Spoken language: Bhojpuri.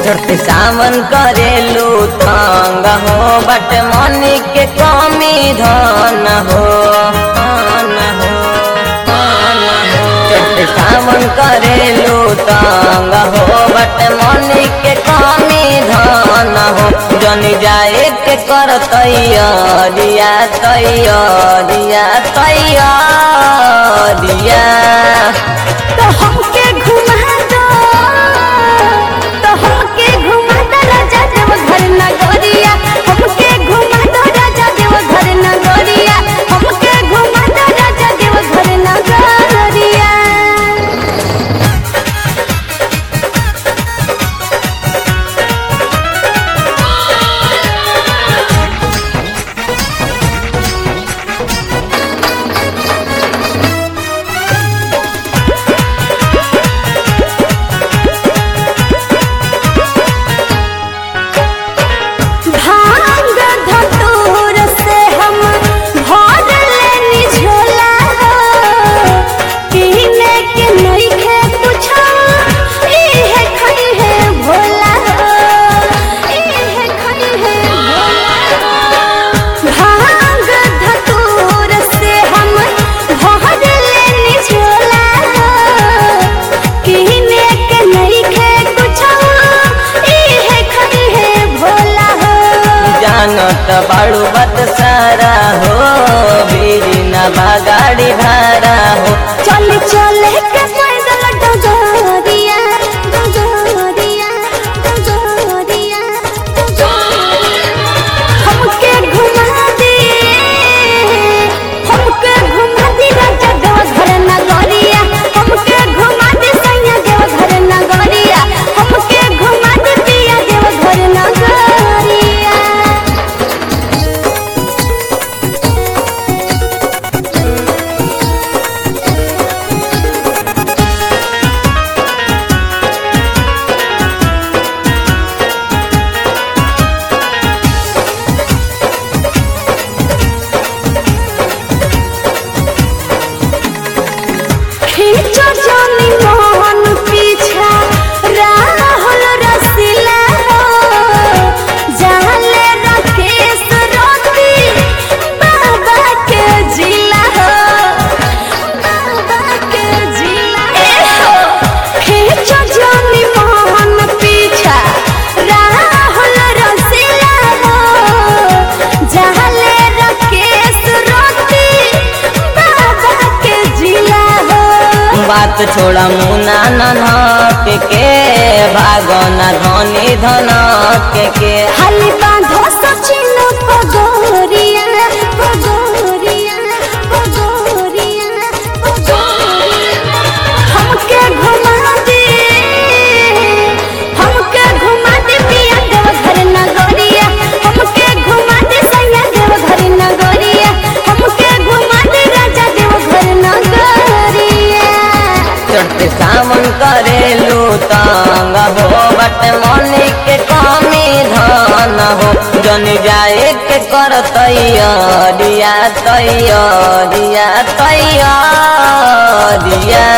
चढ़ते सावन करेलू तंग हो बट मनी के कमी धन हो चढ़ते सावन करेलू तंग हो बट मनी के कमी धन हो जन जाए के कर तैयारिया तैयारिया तैयारिया तो हमके घुमा दो राजा देव घर नगरिया हमके घुमा दो राजा देव घर नगरिया हमके घुमा दो राजा देव घर नगरिया बाड़ू बत सारा हो बीरी न गाड़ी भाड़ा हो चल चल के पैदल डगरिया डगरिया डगरिया हमके घुमा दे राजा देव घर नगरिया हमके घुमा दे सैया देव घर नगरिया हमके घुमा दे पिया देव घर नगरिया खींचो जानी मोहन पीछा राहुल रसीला हो जाले राकेश रोती बाबा के जिला हो बाबा के जिला हो खींचो जानी मोहन पीछा राहुल रसीला हो जाले राकेश रोती बाबा के जिला हो बात छोड़ा मुना ननक के भागो न धनी धनक के हाली बांधो सचिन पगोरिया पगोरिया पगोरिया हमके घुमा दे पिया देव घर नगरिया हमके घुमा दे सैया देव घर नगरिया हमके घुमा दे राजा देव घर नगरिया चढ़ते सावन करेलू तंग हो बट मनी के कमी धन हो जन जाए के कर तैयारिया तैयारिया तैयारिया